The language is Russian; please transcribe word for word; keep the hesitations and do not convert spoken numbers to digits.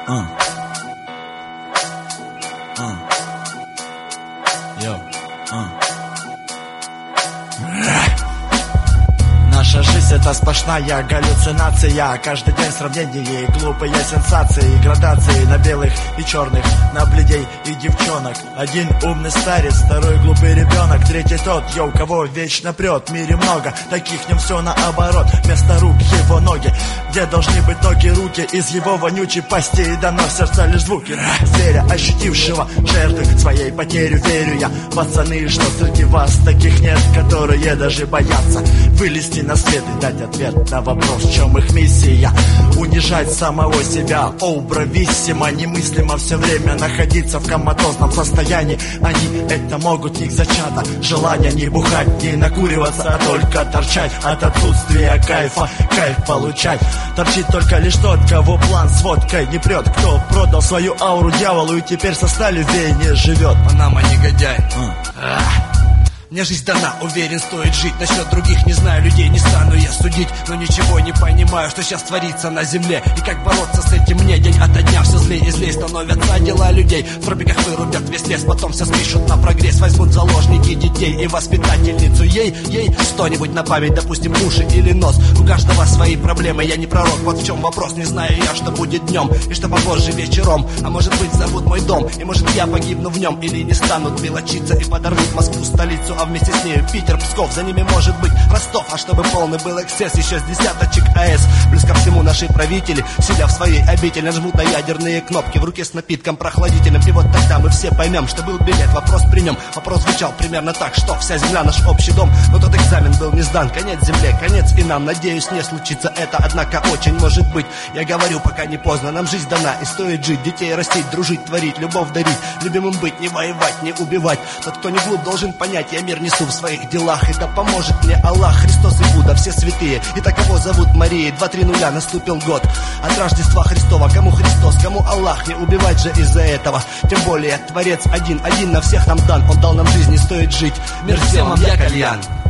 Uh. Uh. Yo. Uh. Наша жизнь — это сплошная галлюцинация. Каждый день сравнения и глупые сенсации, градации на белых и черных, на бледей и девчонок. Один умный старец, второй глупый ребенок, третий тот, йоу, кого вечно прет. В мире много таких, в нем все наоборот. Вместо рук его ноги, где должны быть ноги, руки. Из его вонючей пасти и дано в сердце лишь звуки зверя, ощутившего жертвы своей потери. Верю я, пацаны, что среди вас таких нет, которые даже боятся вылезти на свет и дать ответ на вопрос, в чем их миссия. Унижать самого себя, оу, брависсимо, немыслимо все время находиться в коматозном состоянии. Они это могут, них зачато желание не бухать, не накуриваться, а только торчать от отсутствия кайфа, кайф получать. Торчит только лишь тот, кого план с водкой не прет, кто продал свою ауру дьяволу и теперь со сталью в вене живет. Панама негодяй. а. Мне жизнь дана, уверен, стоит жить. Насчет других не знаю, людей не стану я судить, но ничего не понимаю, что сейчас творится на земле. И как бороться с этим мне день ото дня все злее и злее становятся дела людей. В тропиках вырубят весь лес, потом все спишут на прогресс. Возьмут заложники детей и воспитательницу. Ей, ей что-нибудь на память, допустим, уши или нос. У каждого свои проблемы, я не пророк, вот в чем вопрос. Не знаю я, что будет днем и что попозже вечером. А может быть, зовут мой дом, и может я погибну в нем. Или не станут мелочиться и подорвут Москву, столицу, а вместе с нею Питер, Псков, за ними может быть Ростов. А чтобы полный был эксцесс, еще с десяточек АЭС. Плюс ко всему наши правители, сидя в своей обители, нажмут на ядерные кнопки в руке с напитком прохладительным. И вот тогда мы все поймем, что был билет, вопрос при нем. Вопрос звучал примерно так, что вся земля наш общий дом. Но тот экзамен был не сдан, конец земле, конец и нам. Надеюсь, не случится это, однако очень может быть. Я говорю, пока не поздно, нам жизнь дана и стоит жить. Детей растить, дружить, творить, любовь дарить, любимым быть, не воевать, не убивать. Тот, кто не глуп, должен понять, я мир несу в своих делах, и да поможет мне Аллах, Христос и Будда, все святые. И таково зовут Марии, два-три нуля, наступил год от Рождества Христова. Кому Христос, кому Аллах, не убивать же из-за этого. Тем более Творец один, один на всех нам дан. Он дал нам жизнь, и стоит жить. Мир всем вам, я Кальян.